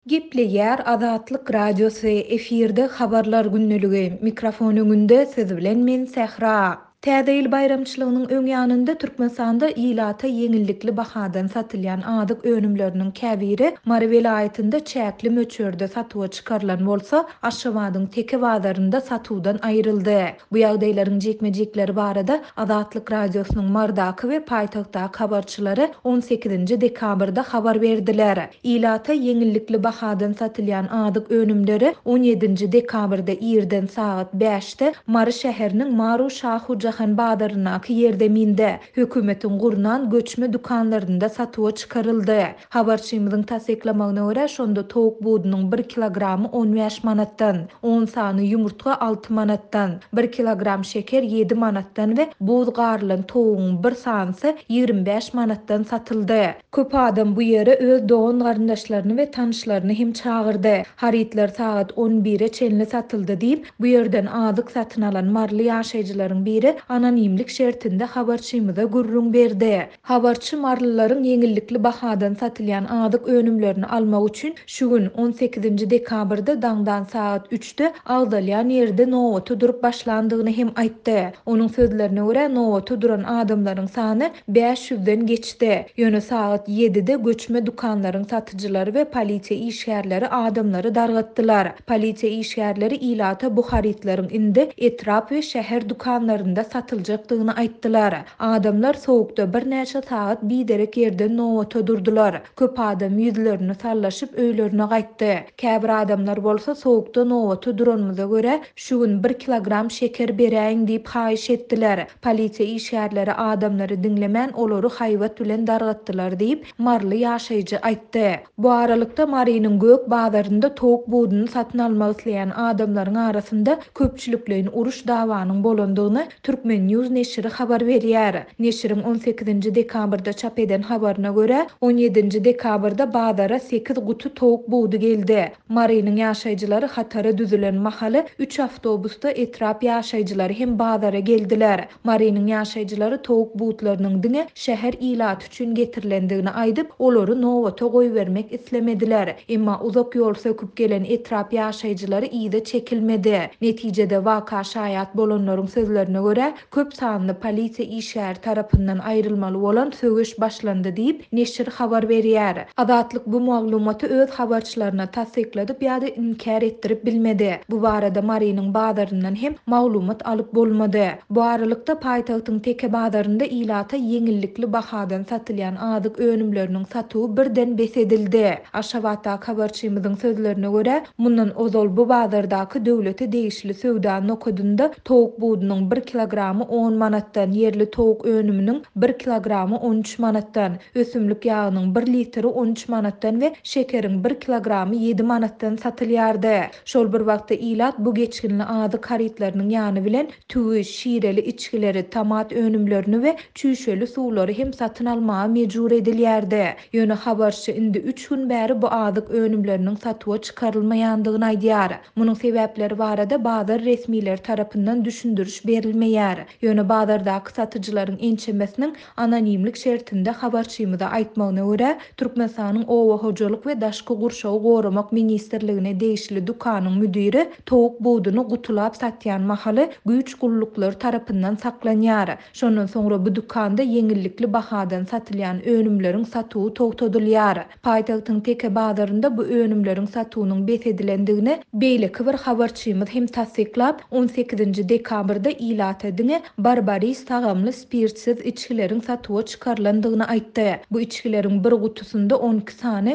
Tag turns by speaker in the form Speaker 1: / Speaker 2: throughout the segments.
Speaker 1: Gepleýär Azatlyk Radiosy efirde habarlar günnüligi mikrofonuňynda siz bilen men Sähra. Täze ýyl bayramçylygynyň öňýanynda Türkmenistanda ýylata yeňillikli bahadan satylýan adyk önümleriniň käbiri Mary welaýatynda çäkli möçörde satyga çykarylan bolsa, Aşgabatyň teke bazarynda satuwdan aýryldy. Bu ýagdaýlaryň jekmejekleri barada Azatlyk Radiosynyň Mardaky we paýtagtdaky habarçylary 18 dekabrda habar berdiler. Ýylata yeňillikli bahadan satylýan adyk önümleri 17 dekabrda ýerden saat 5-de Mary şäheriniň Maru Şahu Jahan bazarynaky ýerde minde hökümetiň gurunan göçme dukanlarynda satyga çykaryldy. Habarçymyzyň tasdiklamagyna görä şonda towuk budunyň 1 kilogramy 15 manatdan, 10 sany ýumurtga 6 manatdan, 1 kilogram şeker 7 manatdan we buz garylan towugyň 1 sanysy 25 manatdan satyldy. Köp adam bu ýere öz dogan garyndaşlaryny we tanyşlaryny hem çagyrdy. Haritler saat 11-e çenli satyldy diýip bu ýerden adyk satyn alan marly ýaşaýjylaryň biri anonimlik şertinde habarçymyza gurrun berdi. Habarçy marlylaryň yeňillikli bahadan satylýan adyk önümlerini almak üçin şu gün 18 dekabrda daňdan saat 3-de agdalýan ýerde nowata durup başlandygyny hem aýtdy. Onuň sözlerine görä nowata duran adamlaryň sany 500-den geçdi. Ýöne saat 7-de göçme dukanlaryň satyjylary we polisiýa işgärleri adamlary dargatdylar. Polisiýa işgärleri ýylata bu haritleriň indi etrap we şäher dukanlarynda satyljakdygyny aýtdylar. Adamlar sowukda bir näçe saat biderek ýerde nowata durdular. Köp adam ýüzlerini sallaşyp öýlerine gaýtdy. Käbir adamlar bolsa sowukda nowata duranmyza görä şu gün 1 kilogram şeker beräýin diýip haýyş etdiler. Polisiýa işgärleri adamlary diňlemän olary haýbat bilen dargatdylar diýip marly ýaşaýjy aýtdy. Bu aralykda Marynyň gök bazarynda towuk buduny satyn almak isleýän adamlaryň arasynda köpçülikleýin uruş dawanyň bolandygyny Türkmen News neşri habar berýär. Neşriň 18 dekabrda çap eden habaryna görä 17 dekabrda bazara 8 gutu towuk budy geldi. Marynyň ýaşaýjylary hatara düzülen mahaly 3 awtobusda etrap ýaşaýjylary hem bazara geldiler. Marynyň ýaşaýjylary towuk budlarynyň diňe şäher ýylat üçin getirilendigini aýdyp, olary nowata goýbermek islemediler. Emma uzak ýol söküp gelen etrap ýaşaýjylary ýyda çekilmedi. Netijede waka şaýat bolanlaryň sözlerine görä köp sanly polisiýa işgär tarapyndan aýrylmaly bolan sögüş başlandy diýip neşir habar berýär. Azatlyk bu maglumaty öz habarçylaryna tasdikladyp ýa-da inkar etdirip bilmedi. Bu barada Marynyň bazaryndan hem maglumat alyp bolmady. Bu aralykda paýtagtyň teke bazarynda ýylata yeňillikli bahadan satylýan adyk önümleriniň satywy birden besedildi. Aşgabatdaky habarçymyzyň sözlerine görä mundan ozal bu bazardaky döwlete degişli söwda nokadynda towuk budunyň 1 kilogramy 10 manatdan, yerli towuk önüminiň 1 kilogramy 13 manatdan, ösümlik ýagynyň 1 litri 13 manatdan we şekeriň 1 kilogramy 7 manatdan satylýardy. Şol bir wagtda ýylat bu geçkinli adyk haritlarynyň ýany bilen tüwü, şireli içkileri, tomat önümlerini we çüýşeli suwlary hem satyn almaga mejbur edilýärdi. Ýöne habarçy indi 3 gün bäri bu adyk önümleriniň satyga çykarylmaýandygyny aýdýar. Munyň sebäpleri barada bazar resmiler tarapyndan düşündürüş berilmeýär. Ýöne bazardaky satyjylaryň ençemesiniň anonimlik şertinde habarçymyza aýtmagyna görä Türkmenistanyň Owa hojalyk we daşky gurşagy goramak ministrligine degişli dukanyň müdiri towuk buduny gutulap satýan mahaly güýç gulluklar tarapyndan saklanýar. Şondan soňra bu dukanda yeňillikli bahadan satylýan önümleriň satywy togtadylýar. Paýtagtyň teke bazarynda bu önümleriň satywynyň besedilendigini beýleki bir habarçymyz hem tasdiklap 18 dekabrda ýylata diňe barbaris tagamly spirtsiz içkileriň satyga çykarylandygyny aýtdy. Bu içkileriň bir gutusunda 12 sany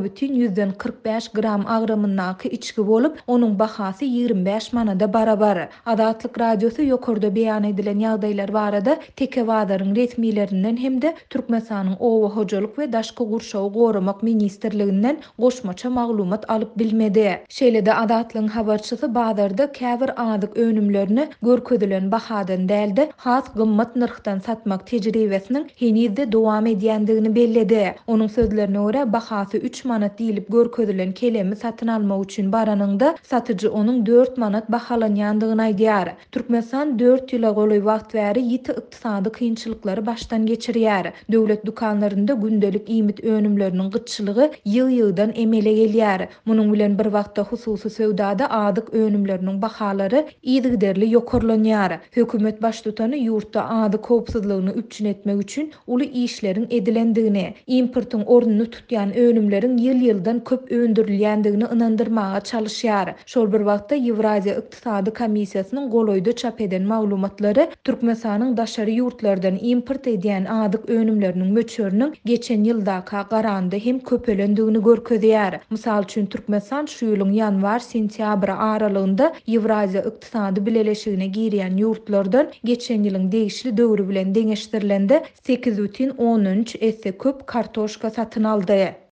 Speaker 1: 0,45 gram agramyndaky içki bolup, onuň bahasy 25 manada barabar. Azatlyk Radiosy ýokarda beýan edilen ýagdaýlar barada teke bazaryň resmiýetlerinden hem-de Türkmenistanyň Owa hojalyk we daşky gurşagy goramak ministrliginden goşmaça maglumat alyp bilmedi. Şeýle-de Azatlyň habarçysy bazarda käbir adyk önümlerini görkezelen baha bahadan däldi, has gymmat nyrkdan satmak tejribesiniň henizde dowam edýändigini belledi. Onuň sözlerine görä bahasy 3 manat diýilip görkezilen kelemi satyn almak üçin baranynda satyjy onuň 4 manat bahalanýandygyny aýdýar. Türkmenistan 4 ýyla goly wagt bäri ýiti ykdysady kynçylyklary başdan geçirýär. Döwlet dukanlarynda gündelik iýmit önümleriniň gytçylygy ýyl-ýyldan emele gelýär. Munyň bilen bir wagtda hususy söwdada adyk önümleriniň bahalary ýygyderli ýokarlanýar. Hökümet baş tutany ýurtda ady howpsuzlygyny üçin etmek üçin uly işleriň edilendigini, importyň ornuny tutýan önümleriň ýyl-ýyldan köp öndürilýändigini ynandyrmaga çalışýar. Şol bir wagtda Ewraziýa Ykdysady Komissiýasynyň goloýda çap eden maglumatlary Türkmenistanyň daşary ýurtlardan import edýän adyk önümleriniň möçöriniň geçen ýyldaky garanda hem köpelendigini görkezýär. Mysal üçin Türkmenistan şu ýylyň ýanwar-sentýabr aralygynda Ewraziýa Ykdysady Bileleşigine girýän ýurtlardan geçen ýylyň degişli döwrü bilen deňeşdirilende 8,13 esse köp kartoşka satyn aldy.